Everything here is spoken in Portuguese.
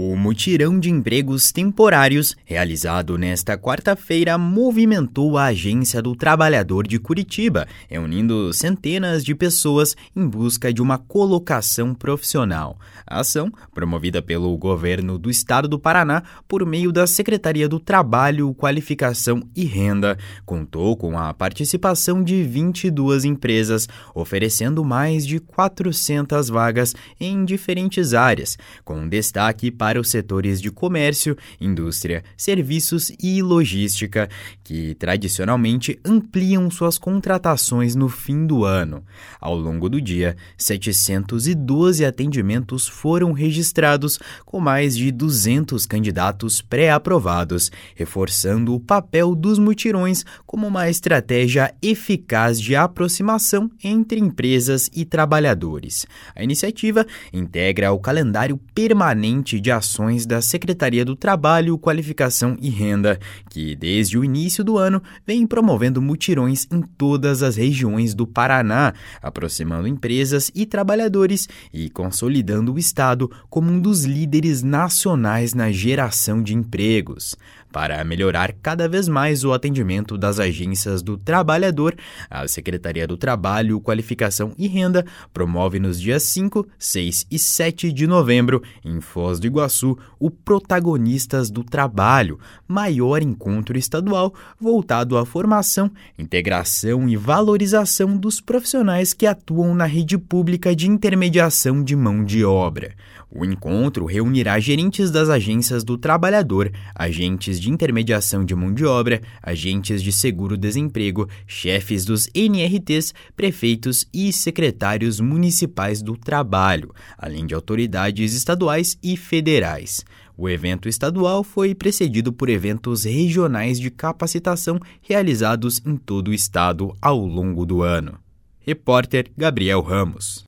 O mutirão de empregos temporários, realizado nesta quarta-feira, movimentou a Agência do Trabalhador de Curitiba, reunindo centenas de pessoas em busca de uma colocação profissional. A ação, promovida pelo governo do estado do Paraná por meio da Secretaria do Trabalho, Qualificação e Renda, contou com a participação de 22 empresas, oferecendo mais de 400 vagas em diferentes áreas, com destaque para os setores de comércio, indústria, serviços e logística, que tradicionalmente ampliam suas contratações no fim do ano. Ao longo do dia, 712 atendimentos foram registrados, com mais de 200 candidatos pré-aprovados, reforçando o papel dos mutirões como uma estratégia eficaz de aproximação entre empresas e trabalhadores. A iniciativa integra o calendário permanente de ações da Secretaria do Trabalho, Qualificação e Renda, que desde o início do ano vem promovendo mutirões em todas as regiões do Paraná, aproximando empresas e trabalhadores e consolidando o Estado como um dos líderes nacionais na geração de empregos. Para melhorar cada vez mais o atendimento das agências do trabalhador, a Secretaria do Trabalho, Qualificação e Renda promove nos dias 5, 6 e 7 de novembro, em Foz do Iguaçu, o Protagonistas do Trabalho, maior encontro estadual voltado à formação, integração e valorização dos profissionais que atuam na rede pública de intermediação de mão de obra. O encontro reunirá gerentes das agências do trabalhador, agentes de intermediação de mão de obra, agentes de seguro-desemprego, chefes dos NRTs, prefeitos e secretários municipais do trabalho, além de autoridades estaduais e federais. O evento estadual foi precedido por eventos regionais de capacitação realizados em todo o estado ao longo do ano. Repórter Gabriel Ramos.